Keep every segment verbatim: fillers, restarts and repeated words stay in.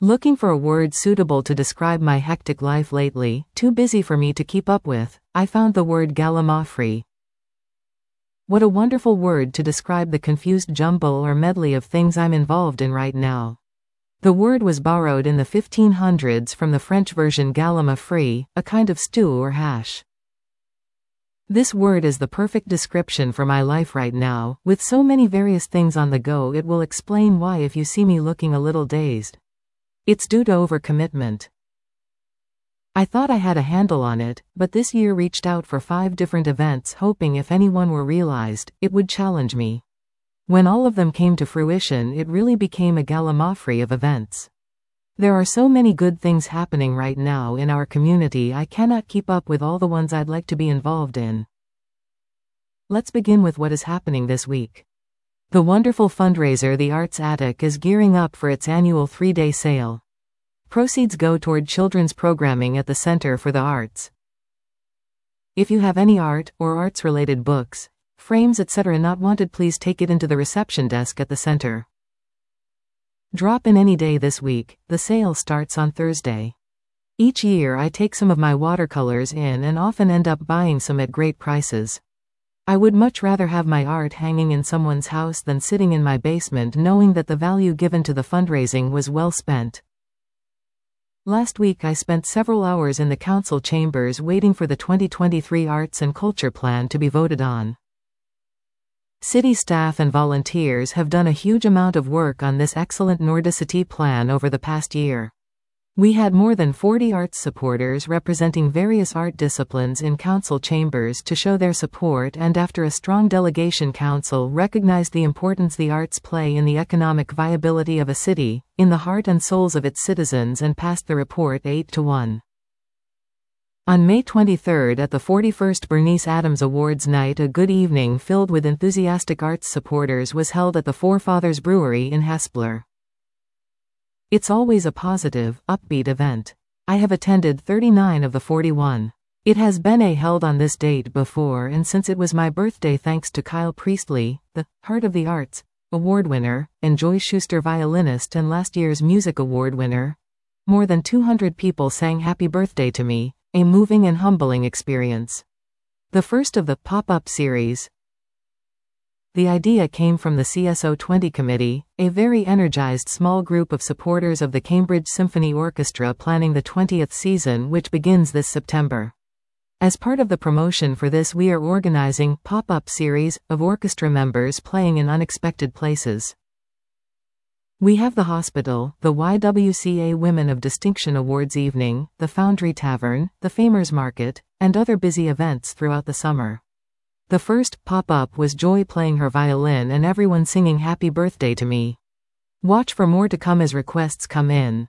Looking for a word suitable to describe my hectic life lately, too busy for me to keep up with, I found the word gallimaufry. What a wonderful word to describe the confused jumble or medley of things I'm involved in right now. The word was borrowed in the fifteen hundreds from the French version galima frit, a kind of stew or hash. This word is the perfect description for my life right now, with so many various things on the go. It will explain why if you see me looking a little dazed. It's due to overcommitment. I thought I had a handle on it, but this year reached out for five different events hoping if any one were realized, it would challenge me. When all of them came to fruition, it really became a gallimaufry of events. There are so many good things happening right now in our community, I cannot keep up with all the ones I'd like to be involved in. Let's begin with what is happening this week. The wonderful fundraiser The Arts Attic is gearing up for its annual three-day sale. Proceeds go toward children's programming at the Center for the Arts. If you have any art or arts-related books, frames, et cetera not wanted, please take it into the reception desk at the center. Drop in any day this week. The sale starts on Thursday. Each year I take some of my watercolors in and often end up buying some at great prices. I would much rather have my art hanging in someone's house than sitting in my basement knowing that the value given to the fundraising was well spent. Last week I spent several hours in the council chambers waiting for the twenty twenty-three Arts and Culture Plan to be voted on. City staff and volunteers have done a huge amount of work on this excellent Nordicity plan over the past year. We had more than forty arts supporters representing various art disciplines in council chambers to show their support, and after a strong delegation, council recognized the importance the arts play in the economic viability of a city, in the heart and souls of its citizens, and passed the report eight to one. On May twenty-third at the forty-first Bernice Adams Awards night, a good evening filled with enthusiastic arts supporters was held at the Forefathers Brewery in Hespeler. It's always a positive, upbeat event. I have attended thirty-nine of the forty-one. It has been a held on this date before, and since it was my birthday, thanks to Kyle Priestley, the Heart of the Arts award winner, and Joy Schuster, violinist and last year's music award winner, more than two hundred people sang happy birthday to me, a moving and humbling experience. The first of the pop-up series. The idea came from the C S O twenty committee, a very energized small group of supporters of the Cambridge Symphony Orchestra planning the twentieth season, which begins this September. As part of the promotion for this, we are organizing pop-up series of orchestra members playing in unexpected places. We have the hospital, the Y W C A Women of Distinction Awards evening, the Foundry Tavern, the Famers Market, and other busy events throughout the summer. The first pop-up was Joy playing her violin and everyone singing happy birthday to me. Watch for more to come as requests come in.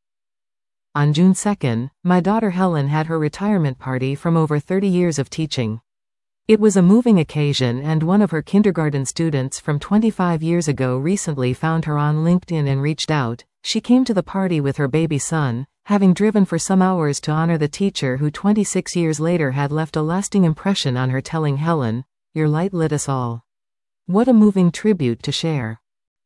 On June second, my daughter Helen had her retirement party from over thirty years of teaching. It was a moving occasion, and one of her kindergarten students from twenty-five years ago recently found her on LinkedIn and reached out. She came to the party with her baby son, having driven for some hours to honor the teacher who twenty-six years later had left a lasting impression on her, telling Helen, "Your light lit us all." What a moving tribute to share.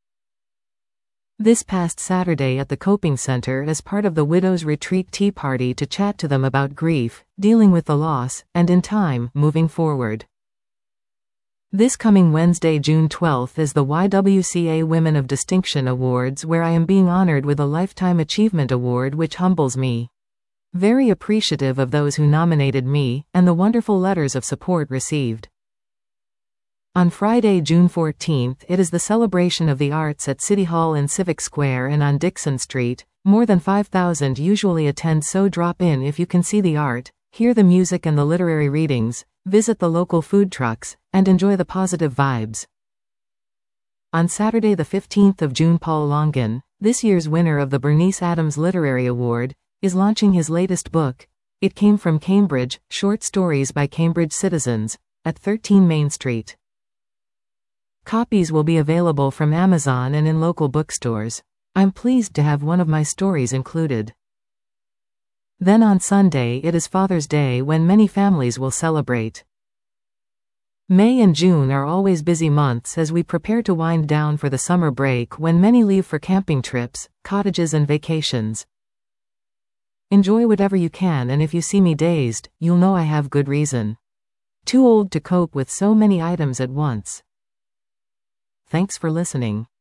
This past Saturday at the Coping Center, as part of the Widows Retreat Tea Party, to chat to them about grief, dealing with the loss, and in time, moving forward. This coming Wednesday, June twelfth, is the Y W C A Women of Distinction Awards, where I am being honored with a Lifetime Achievement Award, which humbles me. Very appreciative of those who nominated me, and the wonderful letters of support received. On Friday, June fourteenth, it is the celebration of the arts at City Hall in Civic Square and on Dixon Street. More than five thousand usually attend, so drop in if you can see the art, hear the music and the literary readings, visit the local food trucks, and enjoy the positive vibes. On Saturday the fifteenth of June, Paul Longan, this year's winner of the Bernice Adams Literary Award, is launching his latest book, It Came From Cambridge, Short Stories by Cambridge Citizens, at thirteen Main Street. Copies will be available from Amazon and in local bookstores. I'm pleased to have one of my stories included. Then on Sunday it is Father's Day, when many families will celebrate. May and June are always busy months as we prepare to wind down for the summer break when many leave for camping trips, cottages and vacations. Enjoy whatever you can, and if you see me dazed, you'll know I have good reason. Too old to cope with so many items at once. Thanks for listening.